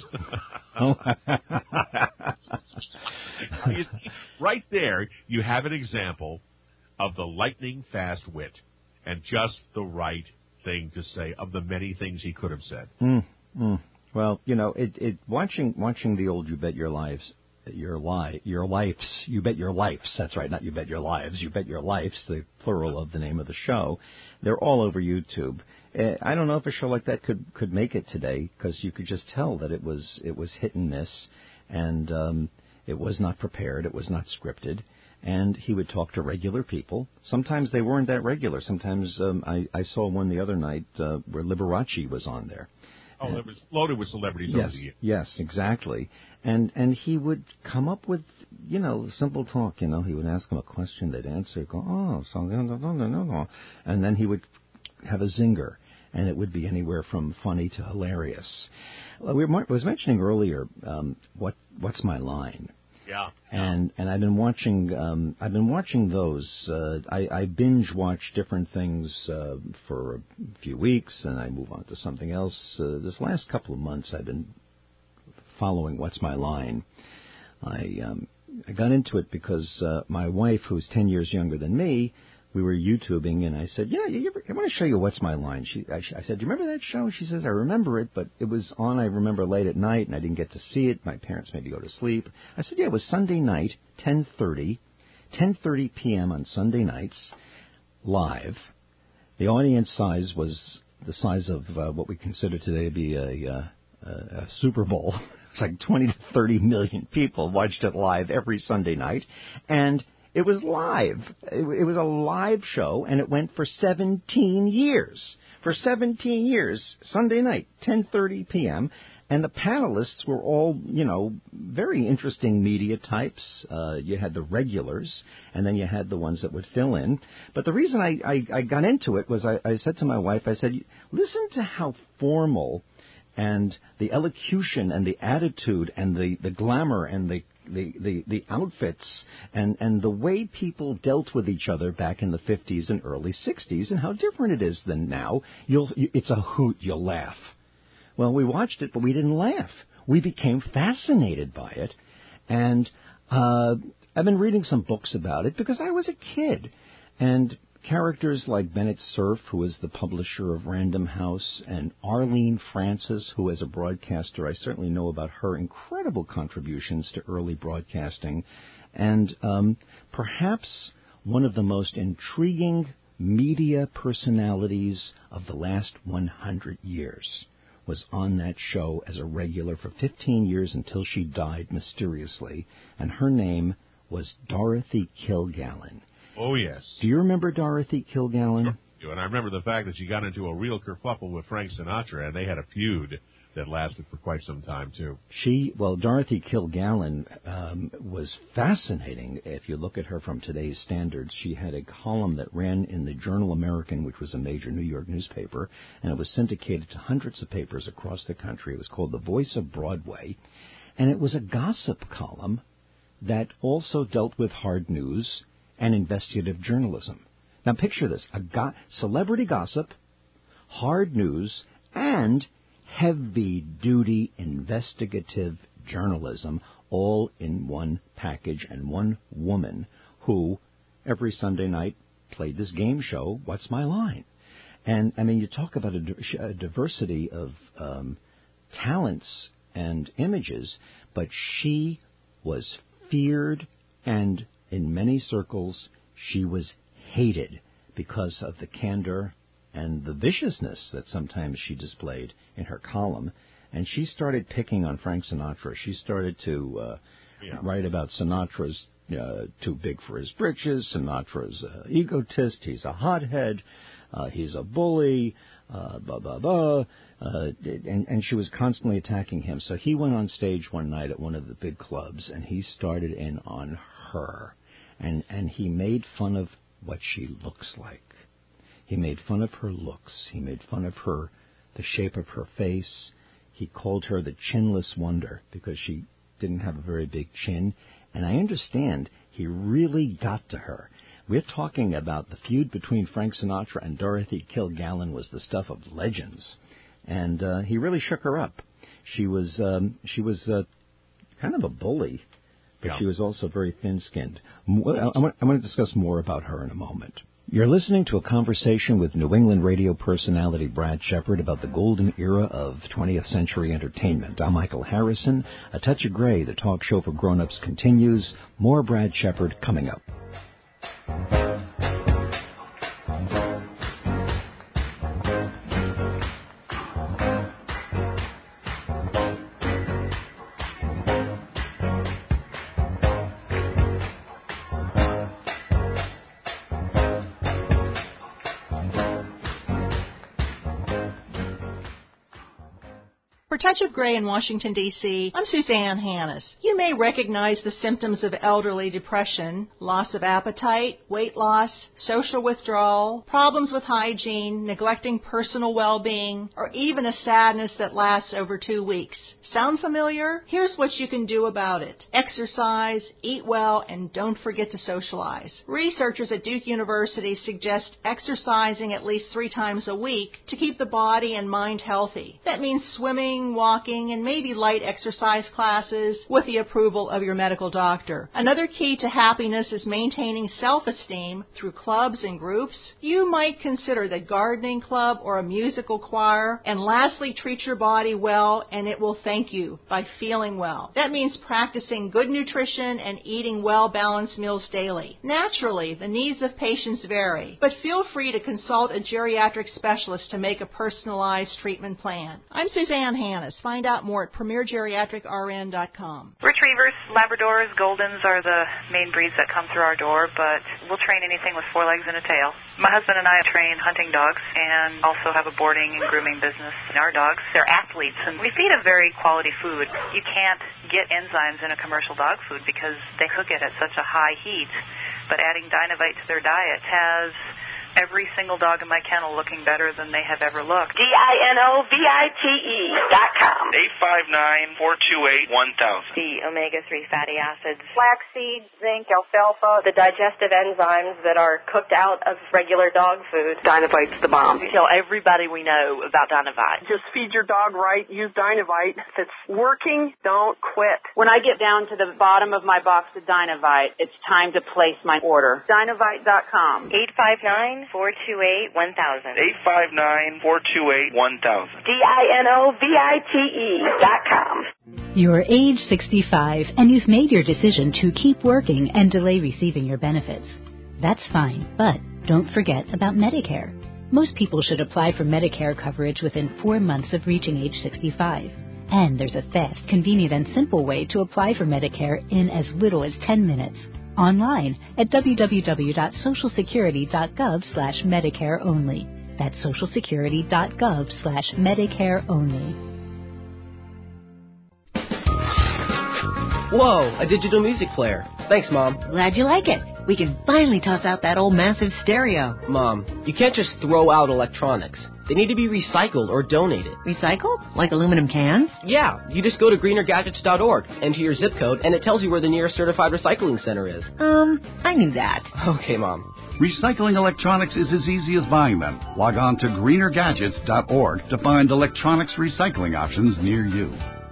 Right there, you have an example of the lightning-fast wit and just the right thing to say of the many things he could have said. Mm, mm. Well, you know, it, it watching watching the old You Bet Your Lives, your li your lives, You Bet Your Lives, that's right, not You Bet Your Lives, You Bet Your Lives, the plural of the name of the show. They're all over YouTube. Uh, I don't know if a show like that could, could make it today, because you could just tell that it was it was hit and miss, and um, it was not prepared, it was not scripted, and he would talk to regular people. Sometimes they weren't that regular. Sometimes um, I, I saw one the other night uh, where Liberace was on there. Oh, it was loaded with celebrities yes, over the years. Yes, exactly. And and he would come up with, you know, simple talk. You know, he would ask them a question, they'd answer, go, oh, so no, no, no, no, no, and then he would have a zinger, and it would be anywhere from funny to hilarious. Well, we were, I was mentioning earlier, um, what what's my line? Yeah. And and I've been watching um, I've been watching those. Uh, I, I binge watch different things uh, for a few weeks, and I move on to something else. Uh, this last couple of months, I've been following What's My Line. I um, I got into it because uh, my wife, who's ten years younger than me, we were YouTubing, and I said, yeah, you ever, I want to show you What's My Line. She, I, I said, do you remember that show? She says, I remember it, but it was on, I remember, late at night, and I didn't get to see it. My parents made me go to sleep. I said, yeah, it was Sunday night, ten thirty, ten thirty p.m. on Sunday nights, live. The audience size was the size of uh, what we consider today to be a, uh, a, a Super Bowl. It's like twenty to thirty million people watched it live every Sunday night, and it was live. It, it was a live show, and it went for seventeen years. For seventeen years, Sunday night, ten thirty p.m., and the panelists were all, you know, very interesting media types. Uh, you had the regulars, and then you had the ones that would fill in. But the reason I, I, I got into it was I, I said to my wife, I said, listen to how formal and the elocution and the attitude and the, the glamour and the The, the, the outfits and, and the way people dealt with each other back in the fifties and early sixties and how different it is than now. You'll, you, it's a hoot, you'll laugh. Well, we watched it, but we didn't laugh. We became fascinated by it. And uh, I've been reading some books about it because I was a kid. And characters like Bennett Cerf, who is the publisher of Random House, and Arlene Francis, who as a broadcaster, I certainly know about her incredible contributions to early broadcasting, and um, perhaps one of the most intriguing media personalities of the last one hundred years was on that show as a regular for fifteen years until she died mysteriously, and her name was Dorothy Kilgallen. Oh, yes. Do you remember Dorothy Kilgallen? Sure. And I remember the fact that she got into a real kerfuffle with Frank Sinatra, and they had a feud that lasted for quite some time, too. She, well, Dorothy Kilgallen um, was fascinating. If you look at her from today's standards, she had a column that ran in the Journal American, which was a major New York newspaper, and it was syndicated to hundreds of papers across the country. It was called The Voice of Broadway, and it was a gossip column that also dealt with hard news and investigative journalism. Now picture this, a go- celebrity gossip, hard news, and heavy-duty investigative journalism all in one package, and one woman who every Sunday night played this game show, What's My Line? And, I mean, you talk about a, a diversity of um, talents and images, but she was feared, and in many circles, she was hated because of the candor and the viciousness that sometimes she displayed in her column. And she started picking on Frank Sinatra. She started to uh, yeah. write about Sinatra's uh, too big for his britches, Sinatra's uh, egotist, he's a hothead, uh, he's a bully, uh, blah, blah, blah. Uh, and, and she was constantly attacking him. So he went on stage one night at one of the big clubs, and he started in on her. And, and he made fun of what she looks like. He made fun of her looks. He made fun of her, the shape of her face. He called her the chinless wonder because she didn't have a very big chin. And I understand he really got to her. We're talking about the feud between Frank Sinatra and Dorothy Kilgallen was the stuff of legends. And uh, he really shook her up. She was um, she was uh, kind of a bully, but yeah. she was also very thin-skinned. I'm going to discuss more about her in a moment. You're listening to a conversation with New England radio personality Brad Shepard about the golden era of twentieth century entertainment. I'm Michael Harrison. A Touch of Gray, the talk show for grown-ups, continues. More Brad Shepard coming up. For Touch of Gray in Washington, D C, I'm Suzanne Hannis. You may recognize the symptoms of elderly depression, loss of appetite, weight loss, social withdrawal, problems with hygiene, neglecting personal well-being, or even a sadness that lasts over two weeks. Sound familiar? Here's what you can do about it. Exercise, eat well, and don't forget to socialize. Researchers at Duke University suggest exercising at least three times a week to keep the body and mind healthy. That means swimming, walking, and maybe light exercise classes with the approval of your medical doctor. Another key to happiness is maintaining self-esteem through clubs and groups. You might consider the gardening club or a musical choir. And lastly, treat your body well, and it will thank you by feeling well. That means practicing good nutrition and eating well-balanced meals daily. Naturally, the needs of patients vary, but feel free to consult a geriatric specialist to make a personalized treatment plan. I'm Suzanne Hannis. Find out more at premier geriatric r n dot com. Retrievers, Labradors, Goldens are the main breeds that come through our door, but we'll train anything with four legs and a tail. My husband and I train hunting dogs and also have a boarding and grooming business. Our dogs, they're athletes, and we feed a very quality food. You can't get enzymes in a commercial dog food because they cook it at such a high heat, but adding Dinovite to their diet has every single dog in my kennel looking better than they have ever looked. D I N O V I T E dot com. eight five nine, four two eight, one thousand. The omega three fatty acids. Flaxseed, zinc, alfalfa. The digestive enzymes that are cooked out of regular dog food. Dinovite's the bomb. We tell everybody we know about Dinovite. Just feed your dog right. Use Dinovite. If it's working, don't quit. When I get down to the bottom of my box of Dinovite, it's time to place my order. Dinovite dot com. eight five nine, four two eight, one thousand. eight five nine, four two eight, one thousand. D I N O V I T E dot com. You're age sixty-five and you've made your decision to keep working and delay receiving your benefits. That's fine, but don't forget about Medicare. Most people should apply for Medicare coverage within four months of reaching age sixty-five. And there's a fast, convenient, and simple way to apply for Medicare in as little as ten minutes. Online at w w w dot social security dot gov slash Medicare only. That's social security dot gov slash Medicare only. Whoa, a digital music player. Thanks, Mom. Glad you like it. We can finally toss out that old massive stereo. Mom, you can't just throw out electronics. They need to be recycled or donated. Recycled? Like aluminum cans? Yeah, you just go to greener gadgets dot org, enter your zip code, and it tells you where the nearest certified recycling center is. Um, I knew that. Okay, Mom. Recycling electronics is as easy as buying them. Log on to greener gadgets dot org to find electronics recycling options near you.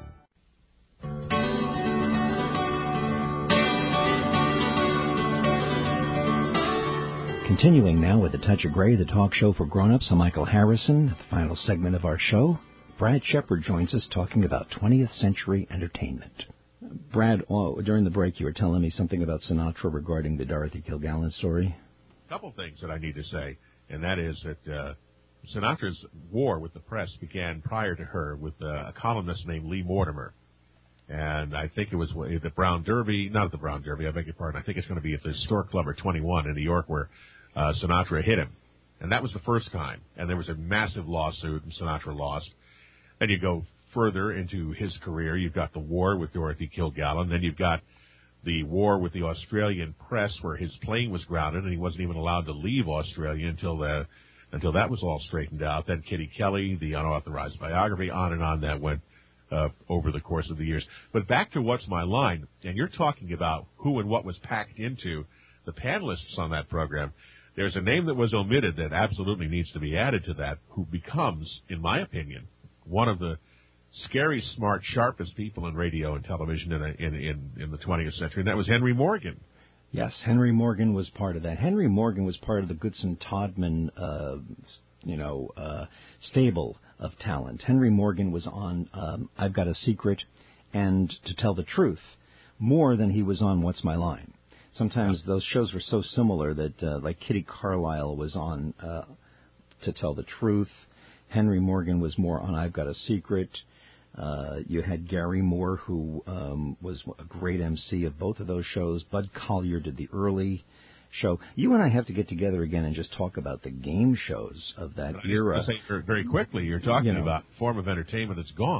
Continuing now with A Touch of Gray, the talk show for grown-ups. I'm Michael Harrison. At the final segment of our show, Brad Shepard joins us talking about twentieth century entertainment. Brad, oh, during the break you were telling me something about Sinatra regarding the Dorothy Kilgallen story. A couple things that I need to say, and that is that uh, Sinatra's war with the press began prior to her with uh, a columnist named Lee Mortimer. And I think it was at the Brown Derby, not at the Brown Derby, I beg your pardon. I think it's going to be at the Stork Club or twenty-one in New York where uh, Sinatra hit him. And that was the first time. And there was a massive lawsuit, and Sinatra lost. Then you go further into his career. You've got the war with Dorothy Kilgallen. Then you've got the war with the Australian press where his plane was grounded and he wasn't even allowed to leave Australia until the, until that was all straightened out. Then Kitty Kelly, the unauthorized biography, on and on that went uh, over the course of the years. But back to What's My Line, and you're talking about who and what was packed into the panelists on that program. There's a name that was omitted that absolutely needs to be added to that, who becomes, in my opinion, one of the scary, smart, sharpest people in radio and television in, a, in, in, in the twentieth century, and that was Henry Morgan. Yes, Henry Morgan was part of that. Henry Morgan was part of the Goodson-Todman, uh, you know, uh, stable of talent. Henry Morgan was on um, I've Got a Secret and To Tell the Truth more than he was on What's My Line. Sometimes those shows were so similar that, uh, like Kitty Carlisle was on uh, To Tell the Truth. Henry Morgan was more on I've Got a Secret. Uh, you had Gary Moore, who um, was a great M C of both of those shows. Bud Collyer did the early show. You and I have to get together again and just talk about the game shows of that I era. Say very quickly, you're talking you know, about a form of entertainment that's gone.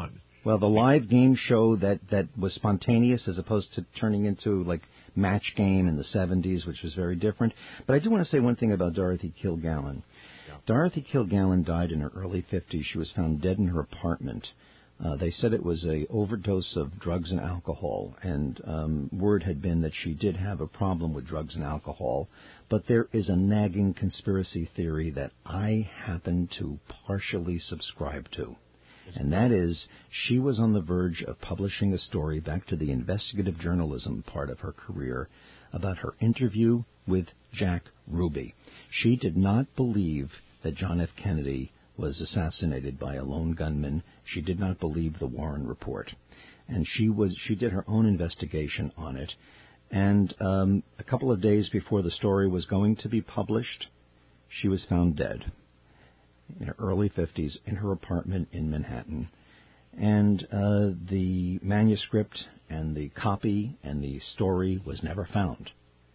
Well, the live game show that, that was spontaneous as opposed to turning into, like, Match Game in the seventies, which was very different. But I do want to say one thing about Dorothy Kilgallen. Yeah. Dorothy Kilgallen died in her early fifties. She was found dead in her apartment. Uh, they said it was a overdose of drugs and alcohol, and um, word had been that she did have a problem with drugs and alcohol. But there is a nagging conspiracy theory that I happen to partially subscribe to, and that is she was on the verge of publishing a story back to the investigative journalism part of her career about her interview with Jack Ruby. She did not believe that John F. Kennedy was assassinated by a lone gunman. She did not believe the Warren report. And she was she did her own investigation on it. And um, a couple of days before the story was going to be published, she was found dead in her early fifties in her apartment in Manhattan. And uh, the manuscript and the copy and the story was never found.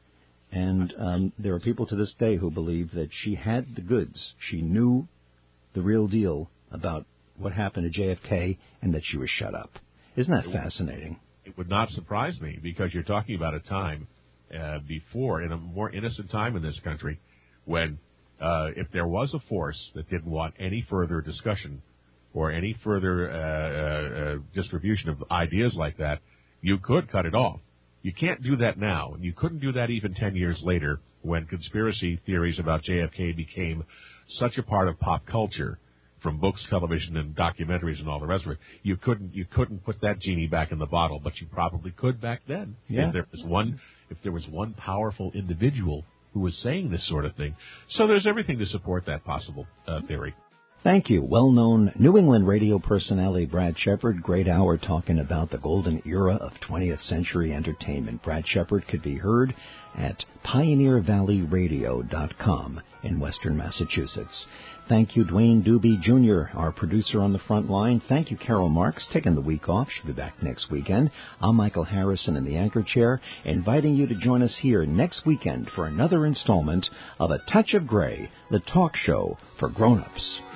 And um, there are people to this day who believe that she had the goods. She knew the real deal about what happened to J F K and that she was shut up. Isn't that fascinating? It would not surprise me, because you're talking about a time uh, before, in a more innocent time in this country, when uh, if there was a force that didn't want any further discussion or any further uh, uh, distribution of ideas like that, you could cut it off. You can't do that now, and you couldn't do that even ten years later when conspiracy theories about J F K became such a part of pop culture, from books, television, and documentaries and all the rest of it. You couldn't you couldn't put that genie back in the bottle, but you probably could back then. Yeah. If there was one if there was one powerful individual who was saying this sort of thing. So there's everything to support that possible uh, theory. Thank you. Well-known New England radio personality Brad Shepard. Great hour talking about the golden era of twentieth century entertainment. Brad Shepard could be heard at pioneer valley radio dot com in western Massachusetts. Thank you, Dwayne Doobie Junior, our producer on the front line. Thank you, Carol Marks, taking the week off. She'll be back next weekend. I'm Michael Harrison in the anchor chair, inviting you to join us here next weekend for another installment of A Touch of Gray, the talk show for grown-ups.